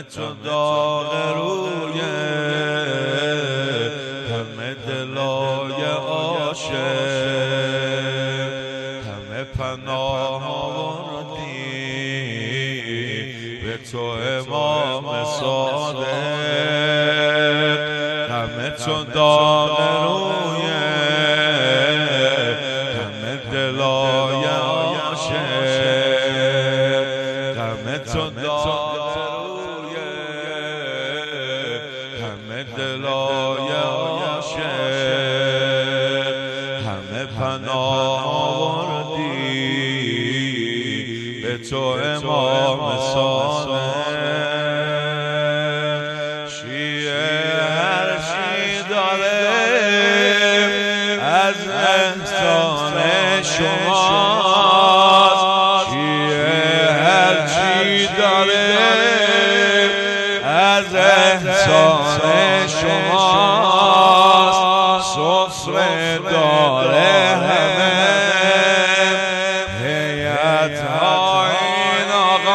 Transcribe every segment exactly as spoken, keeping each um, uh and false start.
چون داغ روی همه دلای عاشق، همه پناه آوردی به تو امام صادق، همه چون داغ روی همه دلای عاشق، همه چون داغ روی همه دلای عاشق، همه پناه آوردی به تو امام صادق. شیعه هر چی داره از احسان شماست، شیعه هر چی داره از احسان شماست، سفره داره همه هیئت های این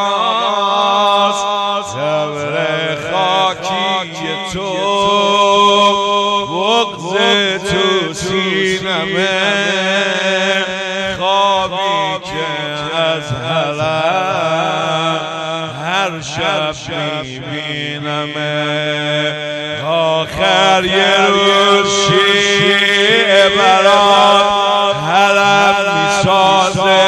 آقاست، صبر خاکی تو بغض تو سینمه، خوابی که از حلم هر شب میبینمه، آخر یه روز شیعه برات حلم میسازه،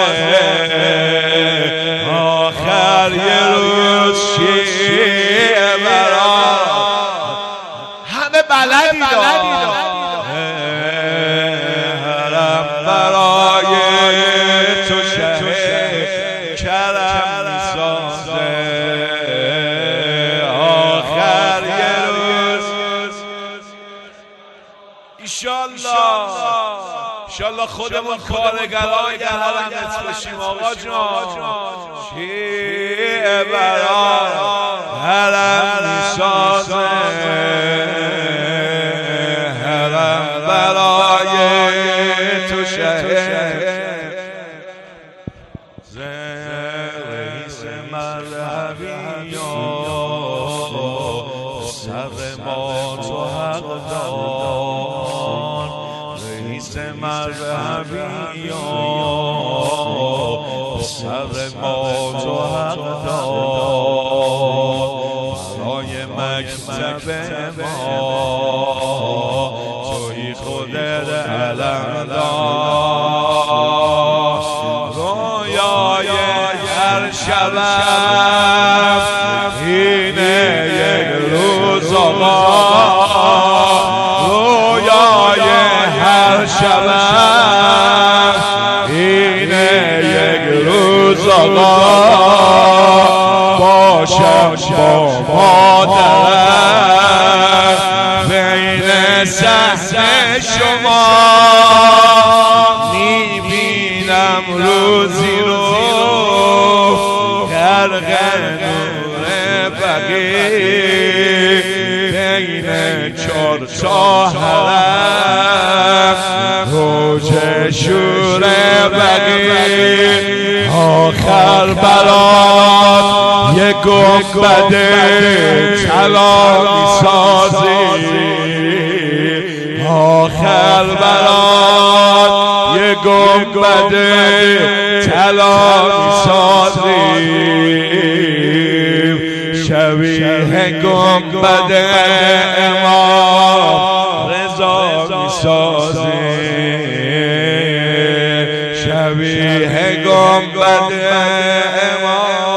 آخر یه روز شیعه برات همه بلدی دار حلم برای تو شه کرم میسازه، آخر یه روز ایشالله ایشالله خودمون کارگرای در حرمت باشیم. آقا جان شیعه برای حرم میسازه، حرم برای تو شهر رئیس مذهبی سر ما تو حق دار، رئیس مذهبی سر ما تو حق دار، برای مکتب ما توی خودت علم دار، رویای هر شبم اینه یک روز آقا، رویای هر شبم اینه یک روز آقا، باشم با مادرم بین صحن شما، میبینم روزی رو غرق نور بقیع، بین چار تا حرم روج شور بقیع، آخر برات یه گنبد طلا میسازی، آخر برات یه گنبد طلا میسازی، شبیه گنبد امام رضا میسازی، شبیه گنبد امام